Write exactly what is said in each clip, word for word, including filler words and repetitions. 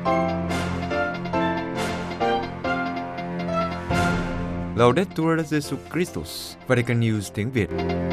Laudetur Jesus Christus, Vatican News tiếng Việt.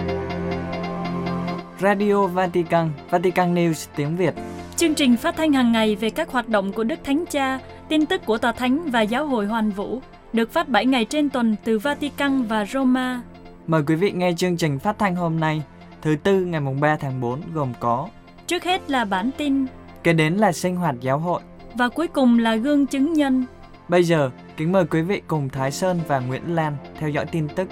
Radio Vatican, Vatican News tiếng Việt. Chương trình phát thanh hàng ngày về các hoạt động của Đức Thánh Cha, tin tức của Tòa Thánh và Giáo hội Hoàn Vũ, được phát bảy ngày trên tuần từ Vatican và Roma. Mời quý vị nghe chương trình phát thanh hôm nay, thứ Tư ngày ba tháng tư, gồm có: trước hết là bản tin, kế đến là sinh hoạt giáo hội, và cuối cùng là gương chứng nhân. Bây giờ, kính mời quý vị cùng Thái Sơn và Nguyễn Lan theo dõi tin tức.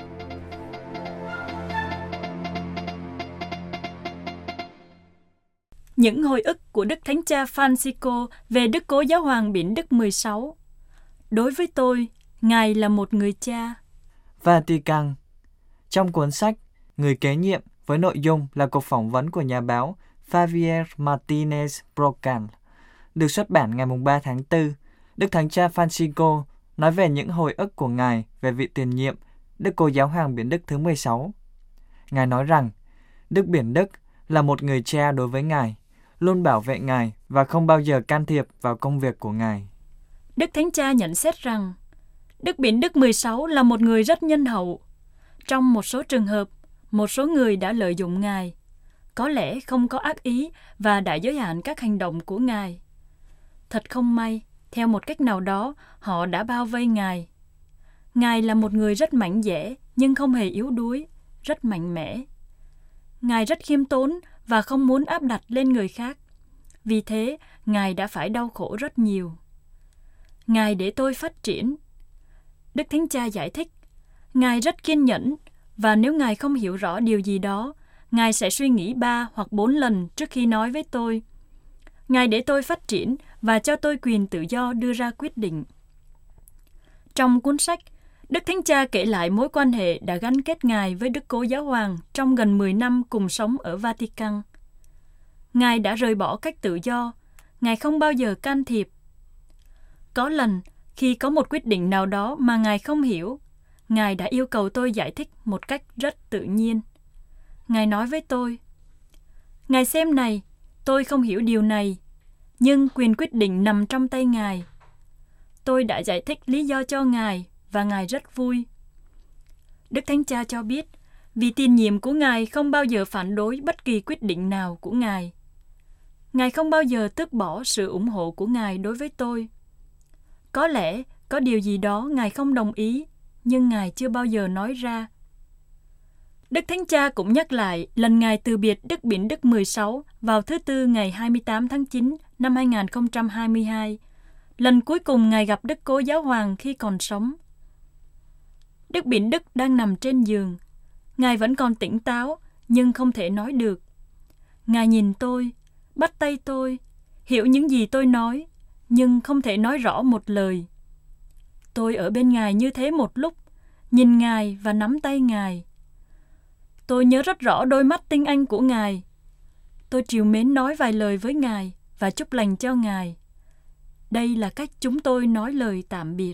Những hồi ức của Đức Thánh Cha Francisco về Đức Cố Giáo hoàng Biển Đức mười sáu. Đối với tôi, Ngài là một người cha. Vatican. Trong cuốn sách Người kế nhiệm với nội dung là cuộc phỏng vấn của nhà báo Javier Martinez Brocan, được xuất bản ngày ba tháng tư, Đức Thánh Cha Francisco nói về những hồi ức của Ngài về vị tiền nhiệm Đức Cố Giáo hoàng Biển Đức thứ mười sáu. Ngài nói rằng Đức Biển Đức là một người cha đối với Ngài, luôn bảo vệ Ngài và không bao giờ can thiệp vào công việc của Ngài. Đức Thánh Cha nhận xét rằng Đức Biển Đức mười sáu là một người rất nhân hậu. Trong một số trường hợp, một số người đã lợi dụng Ngài, có lẽ không có ác ý và đã giới hạn các hành động của Ngài. Thật không may, theo một cách nào đó, họ đã bao vây Ngài. Ngài là một người rất mạnh dạn nhưng không hề yếu đuối, rất mạnh mẽ. Ngài rất khiêm tốn và không muốn áp đặt lên người khác. Vì thế, Ngài đã phải đau khổ rất nhiều. Ngài để tôi phát triển. Đức Thánh Cha giải thích, Ngài rất kiên nhẫn và nếu Ngài không hiểu rõ điều gì đó, Ngài sẽ suy nghĩ ba hoặc bốn lần trước khi nói với tôi. Ngài để tôi phát triển và cho tôi quyền tự do đưa ra quyết định. Trong cuốn sách, Đức Thánh Cha kể lại mối quan hệ đã gắn kết Ngài với Đức Cố Giáo hoàng trong gần mười năm cùng sống ở Vatican. Ngài đã rời bỏ cách tự do, Ngài không bao giờ can thiệp. Có lần, khi có một quyết định nào đó mà Ngài không hiểu, Ngài đã yêu cầu tôi giải thích một cách rất tự nhiên. Ngài nói với tôi, Ngài xem này, tôi không hiểu điều này, nhưng quyền quyết định nằm trong tay Ngài. Tôi đã giải thích lý do cho Ngài và Ngài rất vui. Đức Thánh Cha cho biết, vì tiền nhiệm của Ngài không bao giờ phản đối bất kỳ quyết định nào của Ngài. Ngài không bao giờ tước bỏ sự ủng hộ của Ngài đối với tôi. Có lẽ có điều gì đó Ngài không đồng ý, nhưng Ngài chưa bao giờ nói ra. Đức Thánh Cha cũng nhắc lại lần Ngài từ biệt Đức Biển Đức mười sáu vào thứ Tư ngày hai mươi tám tháng chín năm hai nghìn không trăm hai mươi hai, lần cuối cùng Ngài gặp Đức Cố Giáo hoàng khi còn sống. Đức Biển Đức đang nằm trên giường. Ngài vẫn còn tỉnh táo, nhưng không thể nói được. Ngài nhìn tôi, bắt tay tôi, hiểu những gì tôi nói, nhưng không thể nói rõ một lời. Tôi ở bên Ngài như thế một lúc, nhìn Ngài và nắm tay Ngài. Tôi nhớ rất rõ đôi mắt tinh anh của Ngài. Tôi trìu mến nói vài lời với Ngài và chúc lành cho Ngài. Đây là cách chúng tôi nói lời tạm biệt.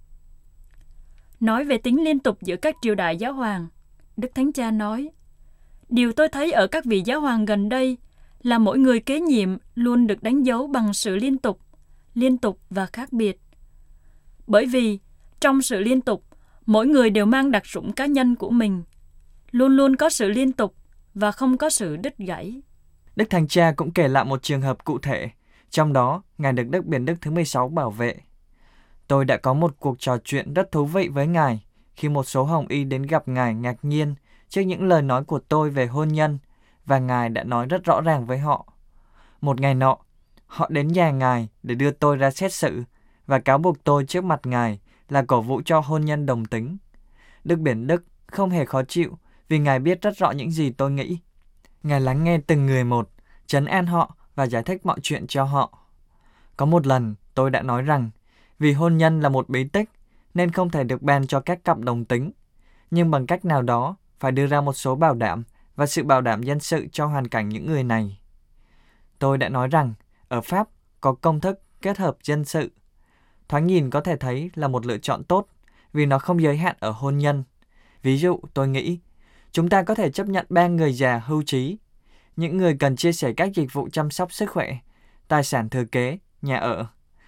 Nói về tính liên tục giữa các triều đại giáo hoàng, Đức Thánh Cha nói, điều tôi thấy ở các vị giáo hoàng gần đây là mỗi người kế nhiệm luôn được đánh dấu bằng sự liên tục, liên tục và khác biệt. Bởi vì, trong sự liên tục, mỗi người đều mang đặc dụng cá nhân của mình, luôn luôn có sự liên tục và không có sự đứt gãy. Đức Thánh Cha cũng kể lại một trường hợp cụ thể, trong đó Ngài được Đức Biển Đức thứ mười sáu bảo vệ. Tôi đã có một cuộc trò chuyện rất thú vị với Ngài khi một số hồng y đến gặp Ngài ngạc nhiên trước những lời nói của tôi về hôn nhân, và Ngài đã nói rất rõ ràng với họ. Một ngày nọ, họ đến nhà Ngài để đưa tôi ra xét xử và cáo buộc tôi trước mặt Ngài là cổ vũ cho hôn nhân đồng tính. Đức Biển Đức không hề khó chịu vì Ngài biết rất rõ những gì tôi nghĩ. Ngài lắng nghe từng người một, trấn an họ và giải thích mọi chuyện cho họ. Có một lần, tôi đã nói rằng vì hôn nhân là một bí tích nên không thể được ban cho các cặp đồng tính, nhưng bằng cách nào đó phải đưa ra một số bảo đảm và sự bảo đảm dân sự cho hoàn cảnh những người này. Tôi đã nói rằng ở Pháp có công thức kết hợp dân sự. Thoáng nhìn có thể thấy là một lựa chọn tốt vì nó không giới hạn ở hôn nhân. Ví dụ, tôi nghĩ chúng ta có thể chấp nhận ba người già hưu trí, những người cần chia sẻ các dịch vụ chăm sóc sức khỏe, tài sản thừa kế, nhà ở.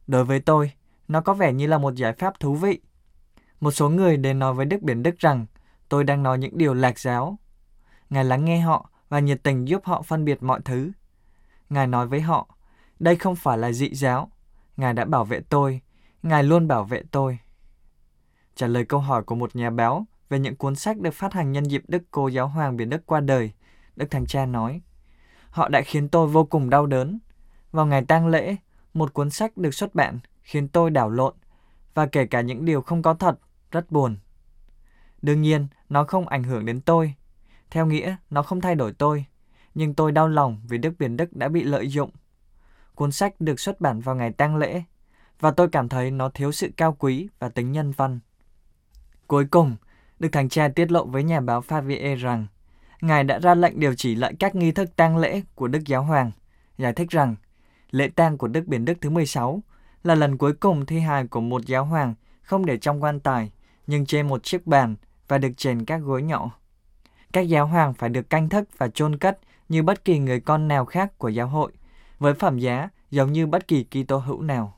Đối với tôi, nó có vẻ như là một giải pháp thú vị. Một số người đến nói với Đức Biển Đức rằng tôi đang nói những điều lạc giáo. Ngài lắng nghe họ và nhiệt tình giúp họ phân biệt mọi thứ. Ngài nói với họ, đây không phải là dị giáo. Ngài đã bảo vệ tôi. Ngài luôn bảo vệ tôi. Trả lời câu hỏi của một nhà báo về những cuốn sách được phát hành nhân dịp Đức Cô Giáo Hoàng Biển Đức qua đời, Đức Thánh Cha nói, họ đã khiến tôi vô cùng đau đớn. Vào ngày tang lễ, một cuốn sách được xuất bản khiến tôi đảo lộn, và kể cả những điều không có thật, rất buồn. Đương nhiên, nó không ảnh hưởng đến tôi. Theo nghĩa, nó không thay đổi tôi. Nhưng tôi đau lòng vì Đức Biển Đức đã bị lợi dụng. Cuốn sách được xuất bản vào ngày tang lễ, và tôi cảm thấy nó thiếu sự cao quý và tính nhân văn. Cuối cùng, Đức Thánh Cha tiết lộ với nhà báo Favier rằng Ngài đã ra lệnh điều chỉ lại các nghi thức tang lễ của Đức Giáo Hoàng, giải thích rằng lễ tang của Đức Biển Đức thứ mười sáu là lần cuối cùng thi hài của một giáo hoàng không để trong quan tài, nhưng trên một chiếc bàn và được chèn các gối nhỏ. Các giáo hoàng phải được canh thức và chôn cất như bất kỳ người con nào khác của giáo hội, với phẩm giá giống như bất kỳ Kitô hữu nào.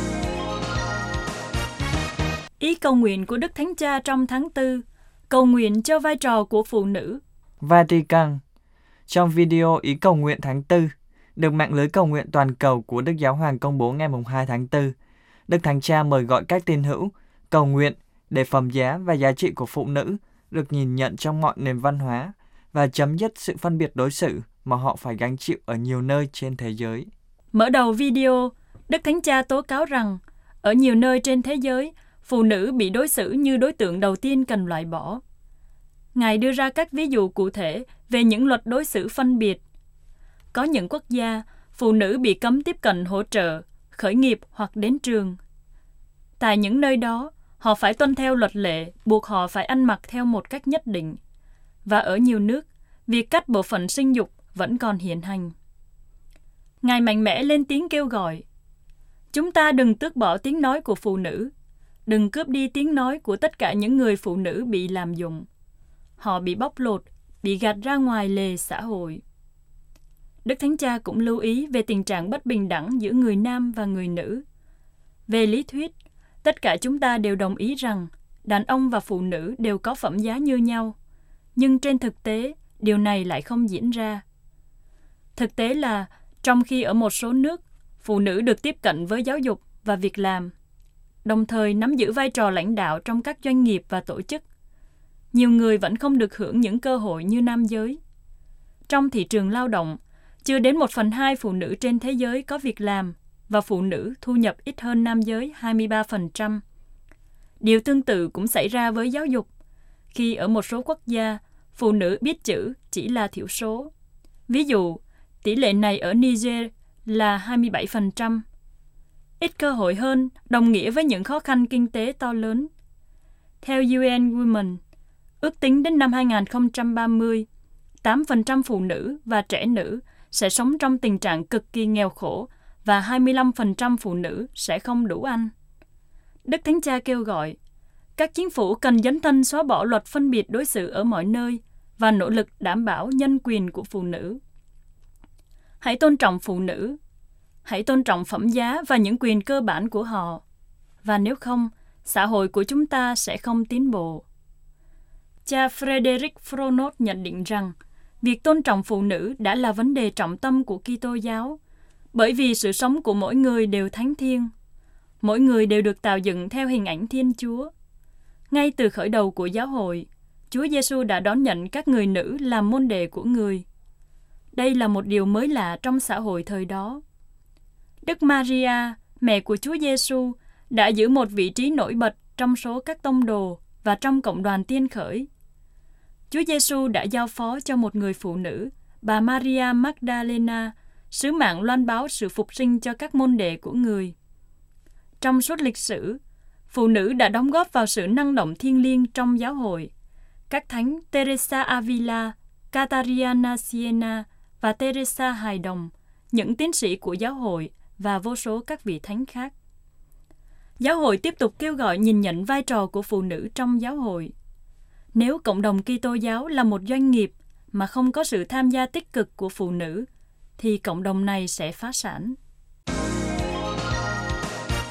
Ý cầu nguyện của Đức Thánh Cha trong tháng tư, cầu nguyện cho vai trò của phụ nữ. Vatican. Trong video ý cầu nguyện tháng tư, được mạng lưới cầu nguyện toàn cầu của Đức Giáo Hoàng công bố ngày hai tháng tư, Đức Thánh Cha mời gọi các tín hữu cầu nguyện để phẩm giá và giá trị của phụ nữ được nhìn nhận trong mọi nền văn hóa và chấm dứt sự phân biệt đối xử mà họ phải gánh chịu ở nhiều nơi trên thế giới. Mở đầu video, Đức Thánh Cha tố cáo rằng ở nhiều nơi trên thế giới, phụ nữ bị đối xử như đối tượng đầu tiên cần loại bỏ. Ngài đưa ra các ví dụ cụ thể về những luật đối xử phân biệt. Có những quốc gia, phụ nữ bị cấm tiếp cận hỗ trợ, khởi nghiệp hoặc đến trường. Tại những nơi đó, họ phải tuân theo luật lệ, buộc họ phải ăn mặc theo một cách nhất định. Và ở nhiều nước, việc cắt bộ phận sinh dục vẫn còn hiện hành. Ngài mạnh mẽ lên tiếng kêu gọi, chúng ta đừng tước bỏ tiếng nói của phụ nữ, đừng cướp đi tiếng nói của tất cả những người phụ nữ bị lạm dụng. Họ bị bóc lột, bị gạt ra ngoài lề xã hội. Đức Thánh Cha cũng lưu ý về tình trạng bất bình đẳng giữa người nam và người nữ. Về lý thuyết, tất cả chúng ta đều đồng ý rằng đàn ông và phụ nữ đều có phẩm giá như nhau. Nhưng trên thực tế, điều này lại không diễn ra. Thực tế là, trong khi ở một số nước, phụ nữ được tiếp cận với giáo dục và việc làm, đồng thời nắm giữ vai trò lãnh đạo trong các doanh nghiệp và tổ chức, nhiều người vẫn không được hưởng những cơ hội như nam giới. Trong thị trường lao động, chưa đến một phần hai phụ nữ trên thế giới có việc làm và phụ nữ thu nhập ít hơn nam giới hai mươi ba phần trăm. Điều tương tự cũng xảy ra với giáo dục, khi ở một số quốc gia, phụ nữ biết chữ chỉ là thiểu số. Ví dụ, tỷ lệ này ở Niger là hai mươi bảy phần trăm. Ít cơ hội hơn đồng nghĩa với những khó khăn kinh tế to lớn. Theo u en Women, ước tính đến năm hai không ba mươi, tám phần trăm phụ nữ và trẻ nữ sẽ sống trong tình trạng cực kỳ nghèo khổ và hai mươi lăm phần trăm phụ nữ sẽ không đủ ăn. Đức Thánh Cha kêu gọi, các chính phủ cần dấn thân xóa bỏ luật phân biệt đối xử ở mọi nơi và nỗ lực đảm bảo nhân quyền của phụ nữ. Hãy tôn trọng phụ nữ, hãy tôn trọng phẩm giá và những quyền cơ bản của họ. Và nếu không, xã hội của chúng ta sẽ không tiến bộ. Cha Frederick Fronot nhận định rằng, việc tôn trọng phụ nữ đã là vấn đề trọng tâm của Kitô giáo, bởi vì sự sống của mỗi người đều thánh thiêng. Mỗi người đều được tạo dựng theo hình ảnh Thiên Chúa. Ngay từ khởi đầu của giáo hội, Chúa Giêsu đã đón nhận các người nữ làm môn đệ của người. Đây là một điều mới lạ trong xã hội thời đó. Đức Maria, mẹ của Chúa Giêsu, đã giữ một vị trí nổi bật trong số các tông đồ và trong cộng đoàn tiên khởi. Chúa Giêsu đã giao phó cho một người phụ nữ, bà Maria Magdalena, sứ mạng loan báo sự phục sinh cho các môn đệ của người. Trong suốt lịch sử, phụ nữ đã đóng góp vào sự năng động thiêng liêng trong giáo hội. Các thánh Teresa Avila, Catariana Siena và Teresa Hài Đồng, những tiến sĩ của giáo hội và vô số các vị thánh khác. Giáo hội tiếp tục kêu gọi nhìn nhận vai trò của phụ nữ trong giáo hội. Nếu cộng đồng Kitô giáo là một doanh nghiệp mà không có sự tham gia tích cực của phụ nữ, thì cộng đồng này sẽ phá sản.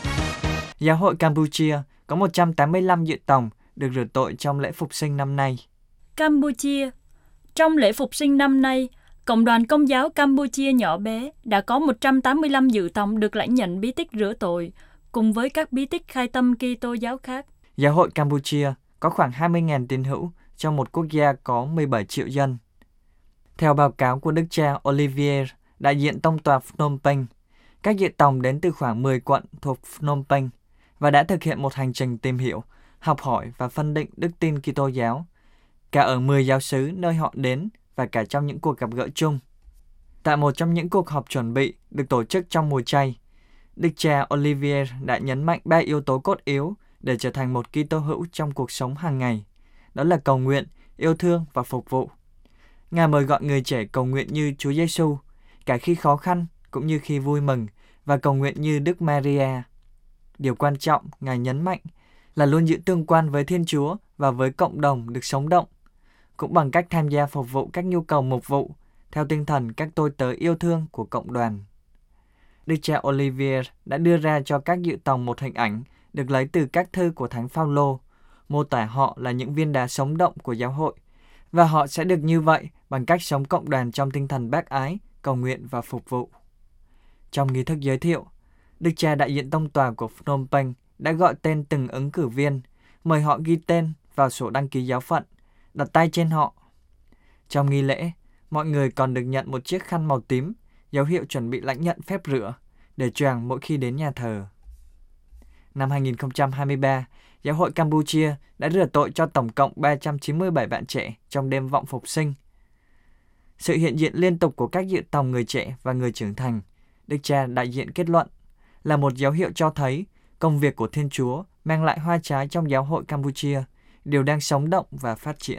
Giáo hội Campuchia có một trăm tám mươi lăm dự tòng được rửa tội trong lễ phục sinh năm nay. Campuchia. Trong lễ phục sinh năm nay, Cộng đoàn Công giáo Campuchia nhỏ bé đã có một trăm tám mươi lăm dự tòng được lãnh nhận bí tích rửa tội, cùng với các bí tích khai tâm Kitô giáo khác. Giáo hội Campuchia có khoảng hai mươi nghìn tín hữu trong một quốc gia có mười bảy triệu dân. Theo báo cáo của Đức cha Olivier, đại diện tông tòa Phnom Penh, các dự tòng đến từ khoảng mười quận thuộc Phnom Penh và đã thực hiện một hành trình tìm hiểu, học hỏi và phân định đức tin Kitô giáo, cả ở mười giáo xứ nơi họ đến và cả trong những cuộc gặp gỡ chung. Tại một trong những cuộc họp chuẩn bị được tổ chức trong mùa chay, Đức cha Olivier đã nhấn mạnh ba yếu tố cốt yếu để trở thành một Kitô hữu trong cuộc sống hàng ngày. Đó là cầu nguyện, yêu thương và phục vụ. Ngài mời gọi người trẻ cầu nguyện như Chúa Giêsu, cả khi khó khăn cũng như khi vui mừng, và cầu nguyện như Đức Maria. Điều quan trọng, Ngài nhấn mạnh, là luôn giữ tương quan với Thiên Chúa và với cộng đồng được sống động, cũng bằng cách tham gia phục vụ các nhu cầu mục vụ, theo tinh thần các tôi tớ yêu thương của cộng đoàn. Đức cha Olivier đã đưa ra cho các dự tòng một hình ảnh được lấy từ các thư của Thánh Phaolô, mô tả họ là những viên đá sống động của giáo hội, và họ sẽ được như vậy bằng cách sống cộng đoàn trong tinh thần bác ái, cầu nguyện và phục vụ. Trong nghi thức giới thiệu, Đức cha đại diện tông tòa của Phnom Penh đã gọi tên từng ứng cử viên, mời họ ghi tên vào sổ đăng ký giáo phận, đặt tay trên họ. Trong nghi lễ, mọi người còn được nhận một chiếc khăn màu tím, dấu hiệu chuẩn bị lãnh nhận phép rửa, để choàng mỗi khi đến nhà thờ. Năm hai nghìn không trăm hai mươi ba, Giáo hội Campuchia đã rửa tội cho tổng cộng ba trăm chín mươi bảy bạn trẻ trong đêm vọng phục sinh. Sự hiện diện liên tục của các dự tòng người trẻ và người trưởng thành, Đức cha đại diện kết luận, là một dấu hiệu cho thấy công việc của Thiên Chúa mang lại hoa trái trong giáo hội Campuchia, điều đang sống động và phát triển.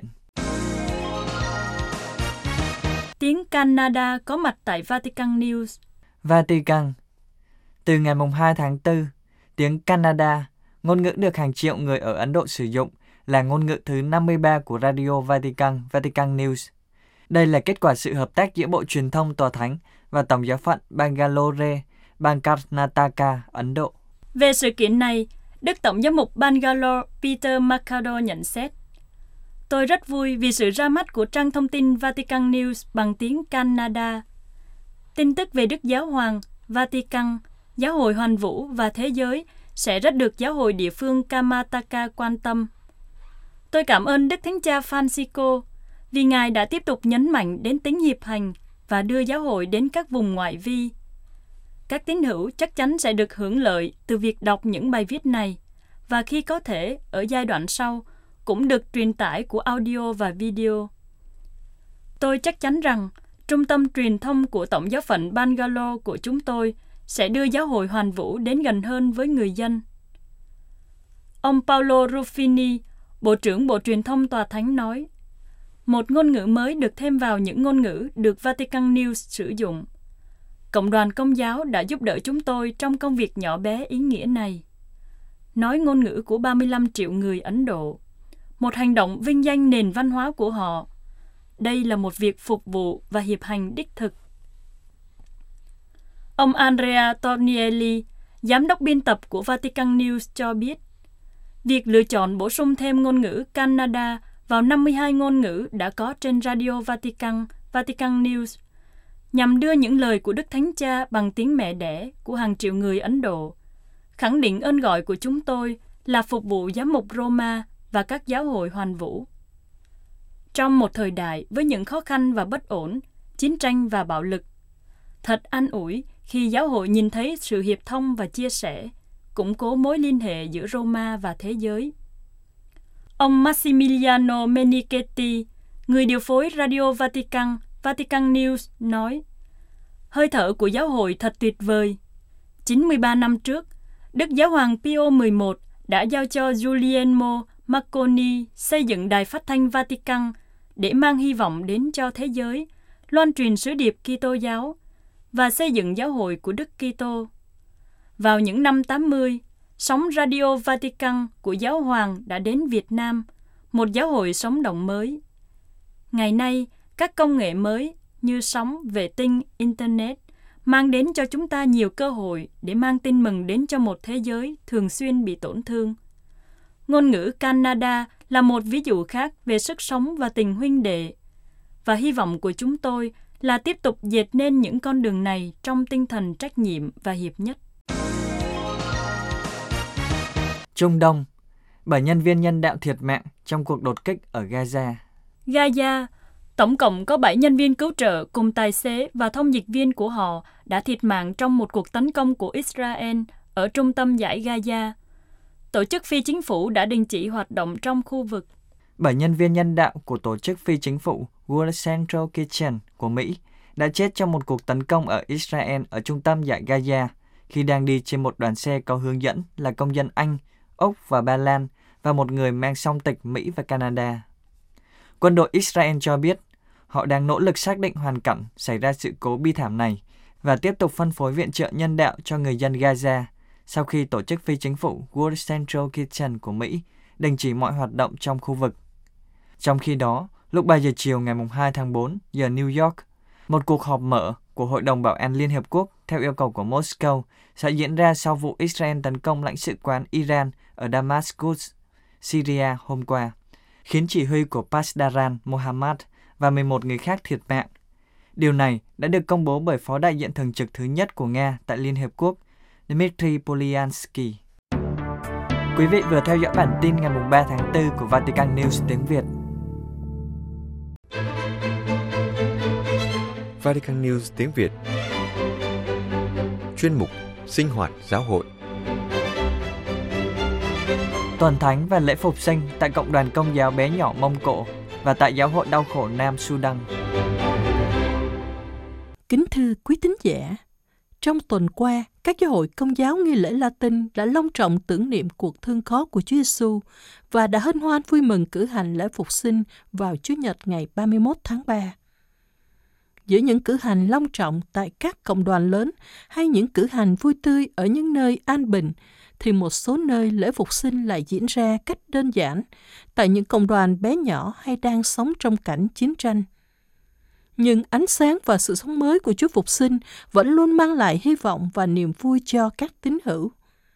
Tiếng Canada có mặt tại Vatican News. Vatican. Từ ngày hai tháng tư, tiếng Canada, ngôn ngữ được hàng triệu người ở Ấn Độ sử dụng, là ngôn ngữ thứ năm mươi ba của Radio Vatican, Vatican News. Đây là kết quả sự hợp tác giữa Bộ Truyền thông Tòa Thánh và Tổng giáo phận Bangalore, bang Karnataka, Ấn Độ. Về sự kiện này, Đức Tổng giám mục Bangalore Peter Mercado nhận xét: Tôi rất vui vì sự ra mắt của trang thông tin Vatican News bằng tiếng Canada. Tin tức về Đức Giáo Hoàng, Vatican, Giáo hội Hoàn Vũ và thế giới sẽ rất được Giáo hội địa phương Karnataka quan tâm. Tôi cảm ơn Đức Thánh Cha Francisco vì Ngài đã tiếp tục nhấn mạnh đến tính hiệp hành và đưa giáo hội đến các vùng ngoại vi. Các tín hữu chắc chắn sẽ được hưởng lợi từ việc đọc những bài viết này, và khi có thể, ở giai đoạn sau, cũng được truyền tải của audio và video. Tôi chắc chắn rằng trung tâm truyền thông của Tổng giáo phận Bangalore của chúng tôi sẽ đưa giáo hội Hoàn Vũ đến gần hơn với người dân. Ông Paolo Ruffini, Bộ trưởng Bộ Truyền thông Tòa Thánh nói, một ngôn ngữ mới được thêm vào những ngôn ngữ được Vatican News sử dụng. Cộng đoàn Công giáo đã giúp đỡ chúng tôi trong công việc nhỏ bé ý nghĩa này. Nói ngôn ngữ của ba mươi lăm triệu người Ấn Độ, một hành động vinh danh nền văn hóa của họ. Đây là một việc phục vụ và hiệp hành đích thực. Ông Andrea Tornielli, giám đốc biên tập của Vatican News cho biết, việc lựa chọn bổ sung thêm ngôn ngữ Canada vào năm mươi hai ngôn ngữ đã có trên Radio Vatican, Vatican News, nhằm đưa những lời của Đức Thánh Cha bằng tiếng mẹ đẻ của hàng triệu người Ấn Độ, khẳng định ơn gọi của chúng tôi là phục vụ giám mục Roma và các giáo hội Hoàn Vũ. Trong một thời đại với những khó khăn và bất ổn, chiến tranh và bạo lực, thật an ủi khi giáo hội nhìn thấy sự hiệp thông và chia sẻ, củng cố mối liên hệ giữa Roma và thế giới. Ông Massimiliano Menichetti, người điều phối Radio Vatican, Vatican News, nói, hơi thở của giáo hội thật tuyệt vời. chín mươi ba năm trước, Đức Giáo hoàng Pio mười một đã giao cho Giuliano Marconi xây dựng đài phát thanh Vatican để mang hy vọng đến cho thế giới, loan truyền sứ điệp Kitô giáo và xây dựng giáo hội của Đức Kitô. Vào những năm tám mươi, sóng Radio Vatican của Giáo hoàng đã đến Việt Nam, một giáo hội sống động mới. Ngày nay, các công nghệ mới như sóng, vệ tinh, Internet, mang đến cho chúng ta nhiều cơ hội để mang tin mừng đến cho một thế giới thường xuyên bị tổn thương. Ngôn ngữ Canada là một ví dụ khác về sức sống và tình huynh đệ, và hy vọng của chúng tôi là tiếp tục dệt nên những con đường này trong tinh thần trách nhiệm và hiệp nhất. Trung Đông, bảy nhân viên nhân đạo thiệt mạng trong cuộc đột kích ở Gaza. Gaza, tổng cộng có bảy nhân viên cứu trợ cùng tài xế và thông dịch viên của họ đã thiệt mạng trong một cuộc tấn công của Israel ở trung tâm dải Gaza. Tổ chức phi chính phủ đã đình chỉ hoạt động trong khu vực. Bảy nhân viên nhân đạo của tổ chức phi chính phủ World Central Kitchen của Mỹ đã chết trong một cuộc tấn công ở Israel ở trung tâm dải Gaza khi đang đi trên một đoàn xe có hướng dẫn là công dân Anh, Úc và Ba Lan và một người mang song tịch Mỹ và Canada. Quân đội Israel cho biết họ đang nỗ lực xác định hoàn cảnh xảy ra sự cố bi thảm này và tiếp tục phân phối viện trợ nhân đạo cho người dân Gaza sau khi tổ chức phi chính phủ World Central Kitchen của Mỹ đình chỉ mọi hoạt động trong khu vực. Trong khi đó, lúc ba giờ chiều ngày hai tháng tư giờ New York, một cuộc họp mở của Hội đồng Bảo an Liên Hợp Quốc theo yêu cầu của Moscow sẽ diễn ra sau vụ Israel tấn công lãnh sự quán Iran ở Damascus, Syria hôm qua, khiến chỉ huy của Pasdaran Mohammad và mười một người khác thiệt mạng. Điều này đã được công bố bởi Phó đại diện thường trực thứ nhất của Nga tại Liên Hợp Quốc, Dmitry Polyansky. Quý vị vừa theo dõi bản tin ngày ba tháng tư của Vatican News tiếng Việt. Vatican News tiếng Việt. Chuyên mục Sinh hoạt giáo hội. Tuần Thánh và lễ Phục sinh tại Cộng đoàn Công giáo bé nhỏ Mông Cổ và tại Giáo hội Đau khổ Nam Sudan. Kính thưa quý tín giả, trong tuần qua, các giáo hội Công giáo nghi lễ Latin đã long trọng tưởng niệm cuộc thương khó của Chúa Giêsu và đã hân hoan vui mừng cử hành lễ Phục sinh vào Chủ nhật ngày ba mươi mốt tháng ba. Giữa những cử hành long trọng tại các cộng đoàn lớn hay những cử hành vui tươi ở những nơi an bình, thì một số nơi lễ Phục sinh lại diễn ra cách đơn giản tại những cộng đoàn bé nhỏ hay đang sống trong cảnh chiến tranh. Nhưng ánh sáng và sự sống mới của Chúa Phục sinh vẫn luôn mang lại hy vọng và niềm vui cho các tín hữu.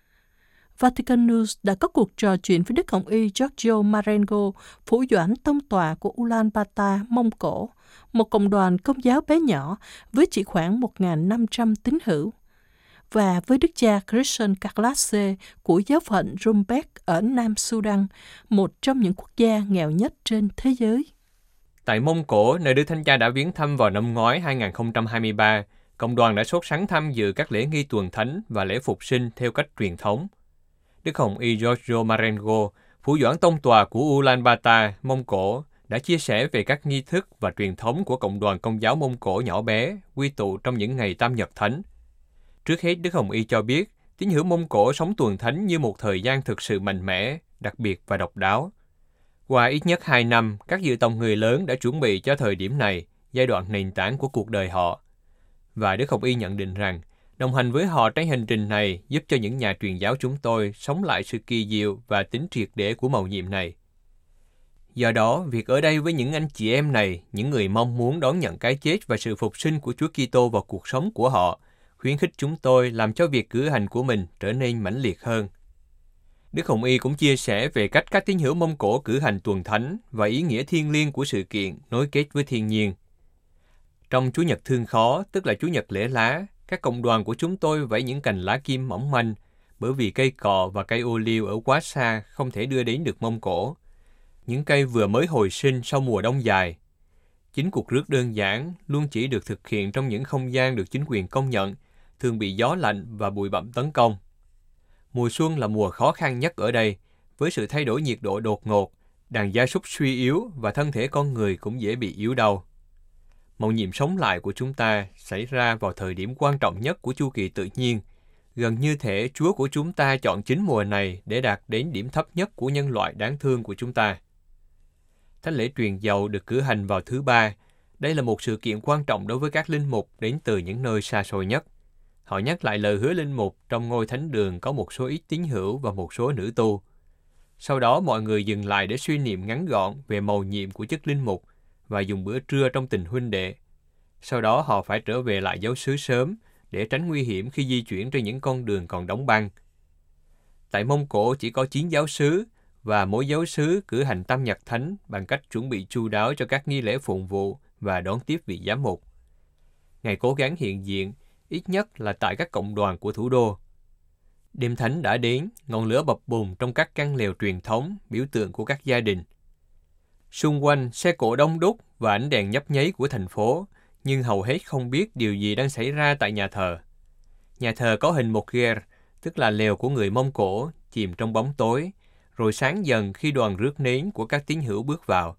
Vatican News đã có cuộc trò chuyện với Đức Hồng Y Giorgio Marengo, phủ doãn tông tòa của Ulaanbaatar, Mông Cổ, một cộng đoàn công giáo bé nhỏ với chỉ khoảng một nghìn năm trăm tín hữu, và với Đức cha Christian Carlasse của giáo phận Rumbek ở Nam Sudan, một trong những quốc gia nghèo nhất trên thế giới. Tại Mông Cổ, nơi Đức Thánh Cha đã viếng thăm vào năm ngoái hai không hai ba, cộng đoàn đã sốt sắng tham dự các lễ nghi tuần thánh và lễ phục sinh theo cách truyền thống. Đức Hồng Y Giorgio Marengo, phủ doãn tông tòa của Ulaanbaatar, Mông Cổ, đã chia sẻ về các nghi thức và truyền thống của cộng đoàn Công giáo Mông Cổ nhỏ bé, quy tụ trong những ngày Tam Nhật Thánh. Trước hết, Đức Hồng Y cho biết, tín hữu Mông Cổ sống tuần thánh như một thời gian thực sự mạnh mẽ, đặc biệt và độc đáo. Qua ít nhất hai năm, các dự tòng người lớn đã chuẩn bị cho thời điểm này, giai đoạn nền tảng của cuộc đời họ. Và Đức Hồng Y nhận định rằng, đồng hành với họ trên hành trình này giúp cho những nhà truyền giáo chúng tôi sống lại sự kỳ diệu và tính triệt để của mầu nhiệm này. Do đó, việc ở đây với những anh chị em này, những người mong muốn đón nhận cái chết và sự phục sinh của Chúa Kitô vào cuộc sống của họ, khuyến khích chúng tôi làm cho việc cử hành của mình trở nên mãnh liệt hơn. Đức Hồng Y cũng chia sẻ về cách các tín hữu Mông Cổ cử hành tuần thánh và ý nghĩa thiêng liêng của sự kiện nối kết với thiên nhiên. Trong Chủ nhật thương khó, tức là Chủ nhật lễ lá, các cộng đoàn của chúng tôi vẫy những cành lá kim mỏng manh, bởi vì cây cọ và cây ô liu ở quá xa không thể đưa đến được Mông Cổ. Những cây vừa mới hồi sinh sau mùa đông dài. Chính cuộc rước đơn giản luôn chỉ được thực hiện trong những không gian được chính quyền công nhận, thường bị gió lạnh và bụi bặm tấn công. Mùa xuân là mùa khó khăn nhất ở đây, với sự thay đổi nhiệt độ đột ngột, đàn gia súc suy yếu và thân thể con người cũng dễ bị yếu đau. Mầu nhiệm sống lại của chúng ta xảy ra vào thời điểm quan trọng nhất của chu kỳ tự nhiên, gần như thể Chúa của chúng ta chọn chính mùa này để đạt đến điểm thấp nhất của nhân loại đáng thương của chúng ta. Thánh lễ truyền dầu được cử hành vào thứ Ba. Đây là một sự kiện quan trọng đối với các linh mục đến từ những nơi xa xôi nhất. Họ nhắc lại lời hứa linh mục trong ngôi thánh đường có một số ít tín hữu và một số nữ tu. Sau đó mọi người dừng lại để suy niệm ngắn gọn về mầu nhiệm của chức linh mục và dùng bữa trưa trong tình huynh đệ. Sau đó họ phải trở về lại giáo xứ sớm để tránh nguy hiểm khi di chuyển trên những con đường còn đóng băng. Tại Mông Cổ chỉ có chín giáo sứ, và mỗi giáo sứ cử hành tam nhật thánh bằng cách chuẩn bị chu đáo cho các nghi lễ phụng vụ và đón tiếp vị giám mục. Ngài cố gắng hiện diện, ít nhất là tại các cộng đoàn của thủ đô. Đêm thánh đã đến, ngọn lửa bập bùng trong các căn lều truyền thống, biểu tượng của các gia đình. Xung quanh, xe cộ đông đúc và ánh đèn nhấp nháy của thành phố, nhưng hầu hết không biết điều gì đang xảy ra tại nhà thờ. Nhà thờ có hình một ger, tức là lều của người Mông Cổ, chìm trong bóng tối, rồi sáng dần khi đoàn rước nến của các tín hữu bước vào.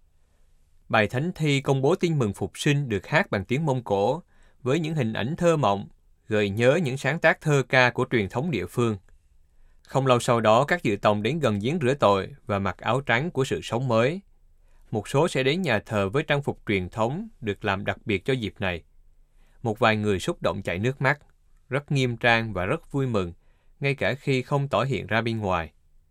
Bài thánh thi công bố tin mừng phục sinh được hát bằng tiếng Mông Cổ, với những hình ảnh thơ mộng, gợi nhớ những sáng tác thơ ca của truyền thống địa phương. Không lâu sau đó, các dự tòng đến gần giếng rửa tội và mặc áo trắng của sự sống mới. Một số sẽ đến nhà thờ với trang phục truyền thống được làm đặc biệt cho dịp này. Một vài người xúc động chảy nước mắt, rất nghiêm trang và rất vui mừng, ngay cả khi không tỏ hiện ra bên ngoài.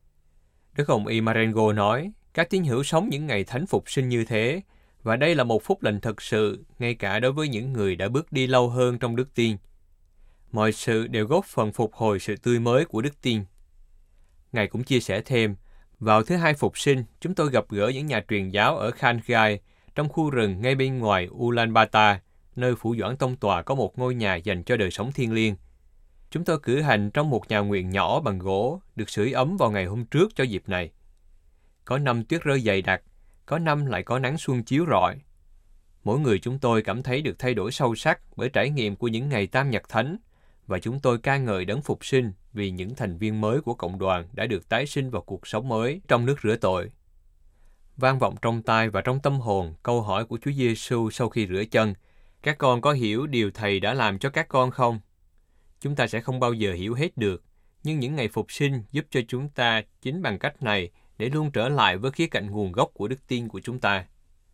Đức Hồng Y Marengo nói, các tín hữu sống những ngày thánh phục sinh như thế, và đây là một phúc lành thực sự, ngay cả đối với những người đã bước đi lâu hơn trong đức tin. Mọi sự đều góp phần phục hồi sự tươi mới của đức tin. Ngài cũng chia sẻ thêm, vào thứ hai phục sinh, chúng tôi gặp gỡ những nhà truyền giáo ở Khan Gai, trong khu rừng ngay bên ngoài Ulaanbaatar, nơi Phủ Doãn Tông Tòa có một ngôi nhà dành cho đời sống thiêng liêng. Chúng tôi cử hành trong một nhà nguyện nhỏ bằng gỗ, được sưởi ấm vào ngày hôm trước cho dịp này. Có năm tuyết rơi dày đặc, có năm lại có nắng xuân chiếu rọi. Mỗi người chúng tôi cảm thấy được thay đổi sâu sắc bởi trải nghiệm của những ngày tam nhật thánh, và chúng tôi ca ngợi đấng phục sinh vì những thành viên mới của cộng đoàn đã được tái sinh vào cuộc sống mới trong nước rửa tội. Vang vọng trong tai và trong tâm hồn câu hỏi của Chúa Giêsu sau khi rửa chân, các con có hiểu điều Thầy đã làm cho các con không? Chúng ta sẽ không bao giờ hiểu hết được, nhưng những ngày phục sinh giúp cho chúng ta chính bằng cách này để luôn trở lại với khía cạnh nguồn gốc của đức tin của chúng ta.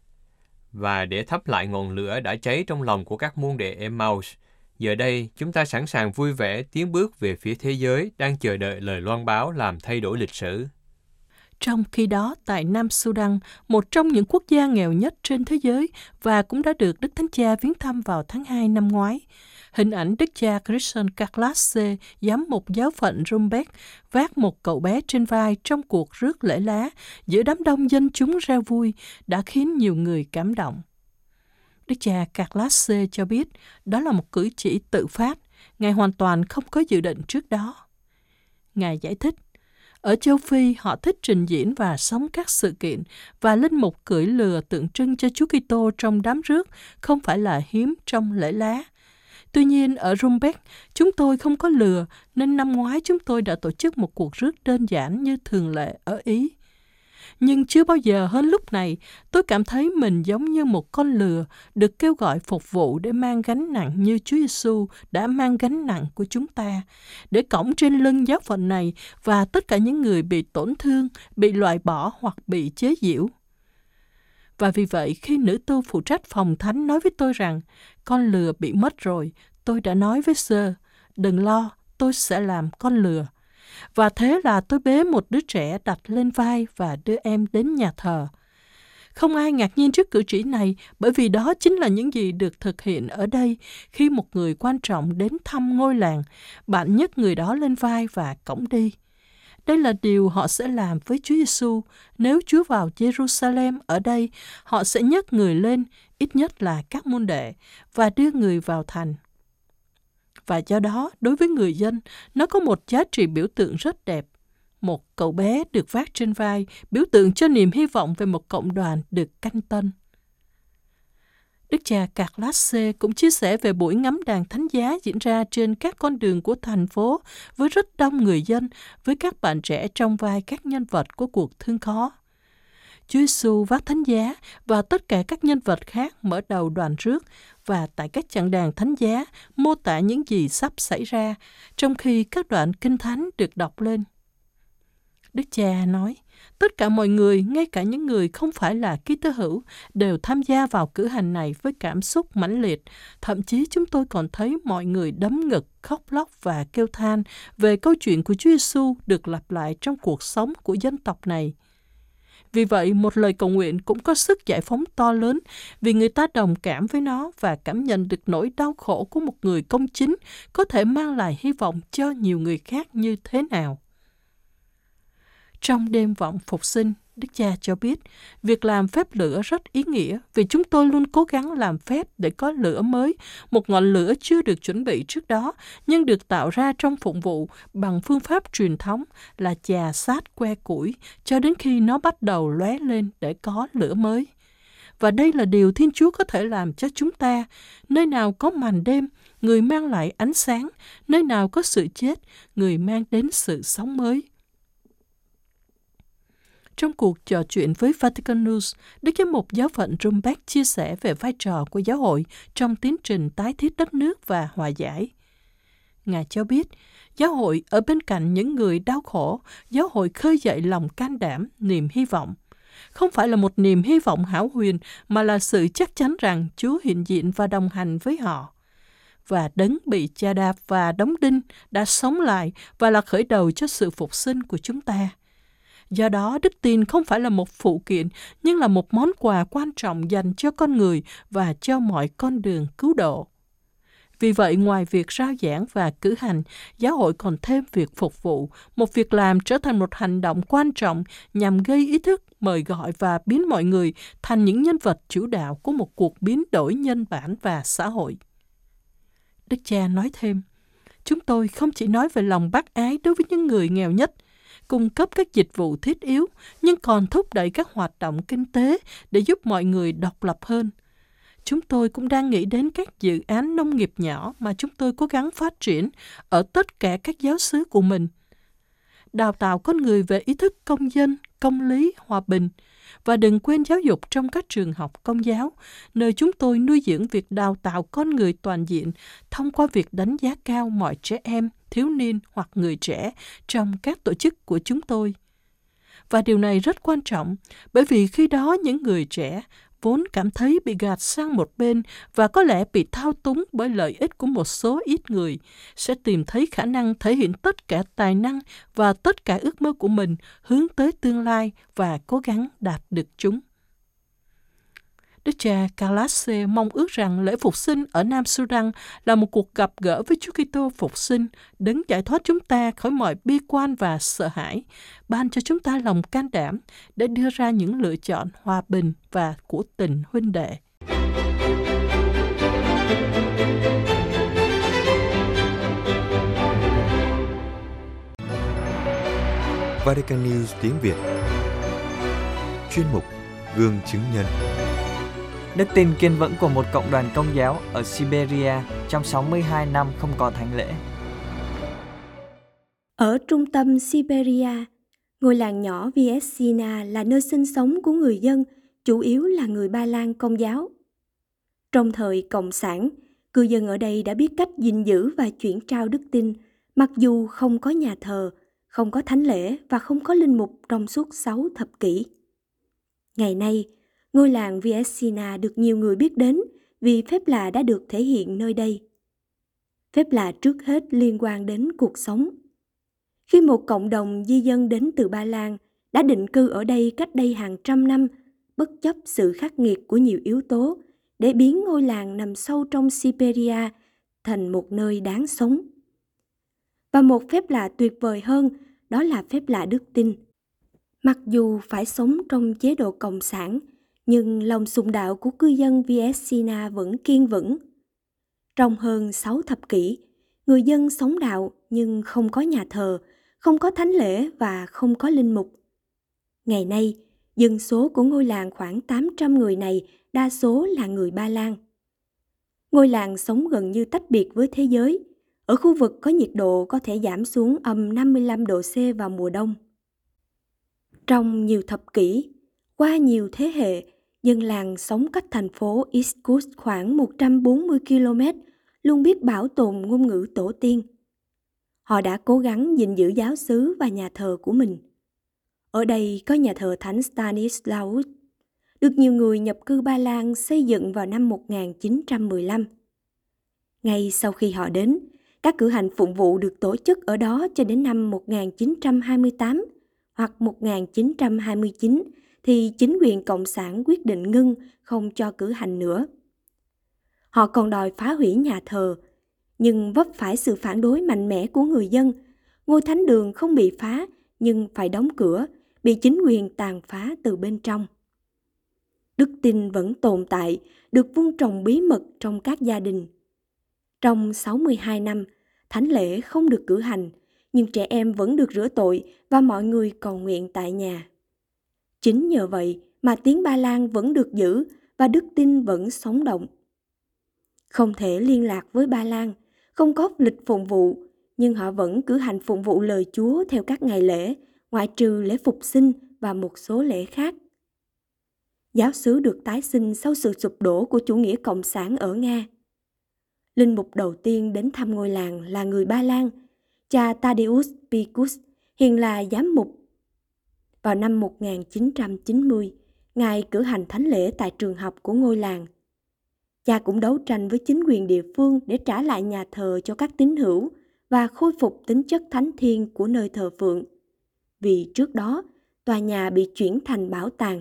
Và để thắp lại ngọn lửa đã cháy trong lòng của các môn đệ Emmaus, giờ đây chúng ta sẵn sàng vui vẻ tiến bước về phía thế giới đang chờ đợi lời loan báo làm thay đổi lịch sử. Trong khi đó, tại Nam Sudan, một trong những quốc gia nghèo nhất trên thế giới và cũng đã được Đức Thánh Cha viếng thăm vào tháng hai năm ngoái, hình ảnh Đức cha Christian Carlasse, giám mục giáo phận Rumbek, vác một cậu bé trên vai trong cuộc rước lễ lá giữa đám đông dân chúng reo vui đã khiến nhiều người cảm động. Đức cha Carlasse cho biết đó là một cử chỉ tự phát, Ngài hoàn toàn không có dự định trước đó. Ngài giải thích, ở châu Phi họ thích trình diễn và sống các sự kiện, và linh mục cưỡi lừa tượng trưng cho Chúa Kitô trong đám rước không phải là hiếm trong lễ lá. Tuy nhiên, ở Rumbek, chúng tôi không có lừa, nên năm ngoái chúng tôi đã tổ chức một cuộc rước đơn giản như thường lệ ở Ý. Nhưng chưa bao giờ hơn lúc này, tôi cảm thấy mình giống như một con lừa được kêu gọi phục vụ để mang gánh nặng như Chúa Giêsu đã mang gánh nặng của chúng ta, để cõng trên lưng giáo phận này và tất cả những người bị tổn thương, bị loại bỏ hoặc bị chế giễu. Và vì vậy, khi nữ tu phụ trách phòng thánh nói với tôi rằng, con lừa bị mất rồi, tôi đã nói với Sơ, đừng lo, tôi sẽ làm con lừa. Và thế là tôi bế một đứa trẻ đặt lên vai và đưa em đến nhà thờ. Không ai ngạc nhiên trước cử chỉ này, bởi vì đó chính là những gì được thực hiện ở đây khi một người quan trọng đến thăm ngôi làng, bạn nhấc người đó lên vai và cõng đi. Đây là điều họ sẽ làm với Chúa Giêsu. Nếu Chúa vào Jerusalem ở đây, họ sẽ nhấc người lên, ít nhất là các môn đệ, và đưa người vào thành. Và do đó, đối với người dân, nó có một giá trị biểu tượng rất đẹp. Một cậu bé được vác trên vai, biểu tượng cho niềm hy vọng về một cộng đoàn được canh tân. Đức cha Carlasse cũng chia sẻ về buổi ngắm đàn thánh giá diễn ra trên các con đường của thành phố với rất đông người dân, với các bạn trẻ trong vai các nhân vật của cuộc thương khó. Chúa Giêsu vác thánh giá và tất cả các nhân vật khác mở đầu đoàn rước, và tại các chặng đàn thánh giá mô tả những gì sắp xảy ra, trong khi các đoạn kinh thánh được đọc lên. Đức cha nói, tất cả mọi người, ngay cả những người không phải là Kitô hữu, đều tham gia vào cử hành này với cảm xúc mãnh liệt. Thậm chí chúng tôi còn thấy mọi người đấm ngực, khóc lóc và kêu than về câu chuyện của Chúa Giêsu được lặp lại trong cuộc sống của dân tộc này. Vì vậy, một lời cầu nguyện cũng có sức giải phóng to lớn vì người ta đồng cảm với nó và cảm nhận được nỗi đau khổ của một người công chính có thể mang lại hy vọng cho nhiều người khác như thế nào. Trong đêm vọng phục sinh, Đức Cha cho biết, việc làm phép lửa rất ý nghĩa vì chúng tôi luôn cố gắng làm phép để có lửa mới, một ngọn lửa chưa được chuẩn bị trước đó, nhưng được tạo ra trong phụng vụ bằng phương pháp truyền thống là chà sát que củi cho đến khi nó bắt đầu lóe lên để có lửa mới. Và đây là điều Thiên Chúa có thể làm cho chúng ta. Nơi nào có màn đêm, người mang lại ánh sáng. Nơi nào có sự chết, người mang đến sự sống mới. Trong cuộc trò chuyện với Vatican News, Đức Giám mục Giáo phận Rumbeck chia sẻ về vai trò của giáo hội trong tiến trình tái thiết đất nước và hòa giải. Ngài cho biết, giáo hội ở bên cạnh những người đau khổ, giáo hội khơi dậy lòng can đảm, niềm hy vọng. Không phải là một niềm hy vọng hão huyền, mà là sự chắc chắn rằng Chúa hiện diện và đồng hành với họ. Và đấng bị chà đạp và đóng đinh đã sống lại và là khởi đầu cho sự phục sinh của chúng ta. Do đó, đức tin không phải là một phụ kiện, nhưng là một món quà quan trọng dành cho con người và cho mọi con đường cứu độ. Vì vậy, ngoài việc rao giảng và cử hành, giáo hội còn thêm việc phục vụ, một việc làm trở thành một hành động quan trọng nhằm gây ý thức, mời gọi và biến mọi người thành những nhân vật chủ đạo của một cuộc biến đổi nhân bản và xã hội. Đức Cha nói thêm, chúng tôi không chỉ nói về lòng bác ái đối với những người nghèo nhất, cung cấp các dịch vụ thiết yếu, nhưng còn thúc đẩy các hoạt động kinh tế để giúp mọi người độc lập hơn. Chúng tôi cũng đang nghĩ đến các dự án nông nghiệp nhỏ mà chúng tôi cố gắng phát triển ở tất cả các giáo xứ của mình. Đào tạo con người về ý thức công dân, công lý, hòa bình. Và đừng quên giáo dục trong các trường học công giáo, nơi chúng tôi nuôi dưỡng việc đào tạo con người toàn diện thông qua việc đánh giá cao mọi trẻ em, thiếu niên hoặc người trẻ trong các tổ chức của chúng tôi. Và điều này rất quan trọng, bởi vì khi đó những người trẻ vốn cảm thấy bị gạt sang một bên và có lẽ bị thao túng bởi lợi ích của một số ít người, sẽ tìm thấy khả năng thể hiện tất cả tài năng và tất cả ước mơ của mình hướng tới tương lai và cố gắng đạt được chúng. Đức cha Kalasse mong ước rằng lễ phục sinh ở Nam Sudan là một cuộc gặp gỡ với Chúa Kitô phục sinh, đấng giải thoát chúng ta khỏi mọi bi quan và sợ hãi, ban cho chúng ta lòng can đảm để đưa ra những lựa chọn hòa bình và của tình huynh đệ. Vatican News tiếng Việt. Chuyên mục Gương chứng nhân. Đức tin kiên vững của một cộng đoàn Công giáo ở Siberia trong sáu mươi hai năm không có thánh lễ. Ở trung tâm Siberia, ngôi làng nhỏ Viesina là nơi sinh sống của người dân, chủ yếu là người Ba Lan Công giáo. Trong thời Cộng sản, cư dân ở đây đã biết cách gìn giữ và chuyển trao đức tin, mặc dù không có nhà thờ, không có thánh lễ và không có linh mục trong suốt sáu thập kỷ. Ngày nay, ngôi làng Viesina được nhiều người biết đến vì phép lạ đã được thể hiện nơi đây. Phép lạ trước hết liên quan đến cuộc sống. Khi một cộng đồng di dân đến từ Ba Lan đã định cư ở đây cách đây hàng trăm năm, bất chấp sự khắc nghiệt của nhiều yếu tố, để biến ngôi làng nằm sâu trong Siberia thành một nơi đáng sống. Và một phép lạ tuyệt vời hơn, đó là phép lạ đức tin. Mặc dù phải sống trong chế độ cộng sản, nhưng lòng sùng đạo của cư dân Viesina vẫn kiên vững. Trong hơn sáu thập kỷ, người dân sống đạo nhưng không có nhà thờ, không có thánh lễ và không có linh mục. Ngày nay, dân số của ngôi làng khoảng tám trăm người này đa số là người Ba Lan. Ngôi làng sống gần như tách biệt với thế giới, ở khu vực có nhiệt độ có thể giảm xuống âm năm mươi lăm độ C vào mùa đông. Trong nhiều thập kỷ, qua nhiều thế hệ, dân làng sống cách thành phố Irkutsk khoảng một trăm bốn mươi ki lô mét, luôn biết bảo tồn ngôn ngữ tổ tiên. Họ đã cố gắng gìn giữ giáo xứ và nhà thờ của mình. Ở đây có nhà thờ Thánh Stanislaus, được nhiều người nhập cư Ba Lan xây dựng vào năm một nghìn chín trăm mười lăm. Ngay sau khi họ đến, các cử hành phụng vụ được tổ chức ở đó cho đến năm một nghìn chín trăm hai mươi tám hoặc một nghìn chín trăm hai mươi chín thì chính quyền Cộng sản quyết định ngưng, không cho cử hành nữa. Họ còn đòi phá hủy nhà thờ, nhưng vấp phải sự phản đối mạnh mẽ của người dân. Ngôi thánh đường không bị phá, nhưng phải đóng cửa, bị chính quyền tàn phá từ bên trong. Đức tin vẫn tồn tại, được vun trồng bí mật trong các gia đình. Trong sáu mươi hai năm, thánh lễ không được cử hành, nhưng trẻ em vẫn được rửa tội và mọi người cầu nguyện tại nhà. Chính nhờ vậy mà tiếng Ba Lan vẫn được giữ và đức tin vẫn sống động. Không thể liên lạc với Ba Lan, không có lịch phụng vụ, nhưng họ vẫn cử hành phụng vụ lời Chúa theo các ngày lễ, ngoại trừ lễ phục sinh và một số lễ khác. Giáo xứ được tái sinh sau sự sụp đổ của chủ nghĩa cộng sản ở Nga. Linh mục đầu tiên đến thăm ngôi làng là người Ba Lan, cha Tadeusz Pikus, hiện là giám mục. Vào năm một nghìn chín trăm chín mươi, Ngài cử hành thánh lễ tại trường học của ngôi làng. Cha cũng đấu tranh với chính quyền địa phương để trả lại nhà thờ cho các tín hữu và khôi phục tính chất thánh thiêng của nơi thờ phượng, vì trước đó tòa nhà bị chuyển thành bảo tàng.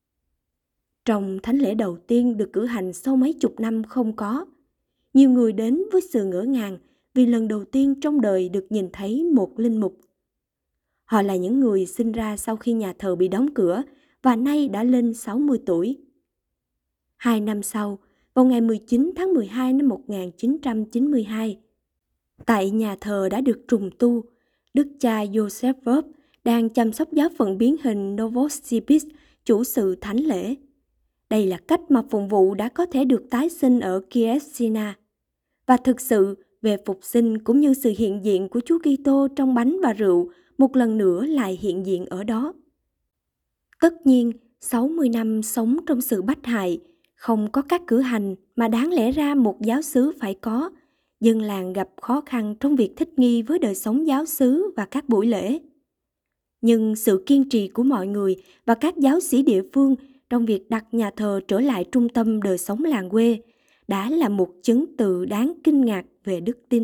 Trong thánh lễ đầu tiên được cử hành sau mấy chục năm không có, nhiều người đến với sự ngỡ ngàng vì lần đầu tiên trong đời được nhìn thấy một linh mục. Họ là những người sinh ra sau khi nhà thờ bị đóng cửa và nay đã lên sáu mươi tuổi. Hai năm sau, vào ngày mười chín tháng mười hai năm một nghìn chín trăm chín mươi hai, tại nhà thờ đã được trùng tu, đức cha Joseph Verb đang chăm sóc giáo phận biến hình Novosibirsk chủ sự thánh lễ. Đây là cách mà phụng vụ đã có thể được tái sinh ở Kielcina. Và thực sự, về phục sinh cũng như sự hiện diện của Chúa Kitô trong bánh và rượu một lần nữa lại hiện diện ở đó. Tất nhiên, sáu mươi năm sống trong sự bách hại, không có các cử hành mà đáng lẽ ra một giáo xứ phải có, dân làng gặp khó khăn trong việc thích nghi với đời sống giáo xứ và các buổi lễ. Nhưng sự kiên trì của mọi người và các giáo sĩ địa phương trong việc đặt nhà thờ trở lại trung tâm đời sống làng quê đã là một chứng từ đáng kinh ngạc về đức tin.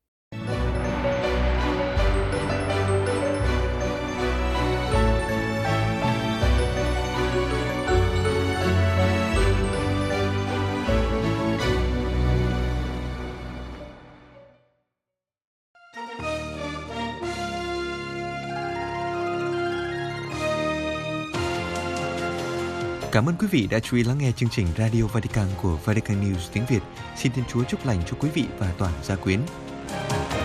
Cảm ơn quý vị đã chú ý lắng nghe chương trình Radio Vatican của Vatican News tiếng Việt. Xin Thiên Chúa chúc lành cho quý vị và toàn gia quyến.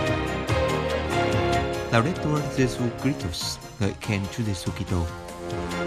Laudetur Jesu Christus, ngợi khen Chúa Giêsu Kitô.